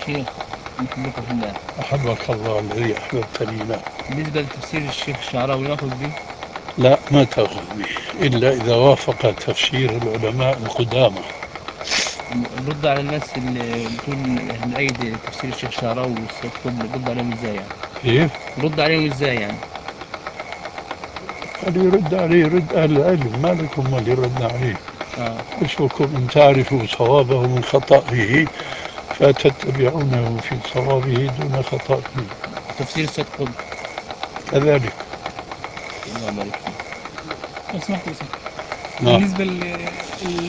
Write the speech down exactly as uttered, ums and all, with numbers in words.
شيخ نحبك في الله. أحبك الله الذي أحببتني له. بالنسبة لتفسير الشيخ الشعراوي ناخذ به؟ لا، ما تأخذ به إلا إذا وافق تفسير العلماء القدامى. نرد على الناس اللي بتقول نأيد تفسير الشيخ الشعراوي والسيد قطب، نرد عليهم ازاي يعني؟ كيف؟ نرد عليهم ازاي يعني؟ اللي يرد عليه يرد أهل العلم، ما لكم اللي يرد عليه. اه. حسبكم أن تعرفوا صوابه من خطئه فتتبعونه في صوابه دون خطئه. تفسير السيد قطب. كذلك. الله يبارك فيك. لو سمحت يا شيخ، نعم. بالنسبة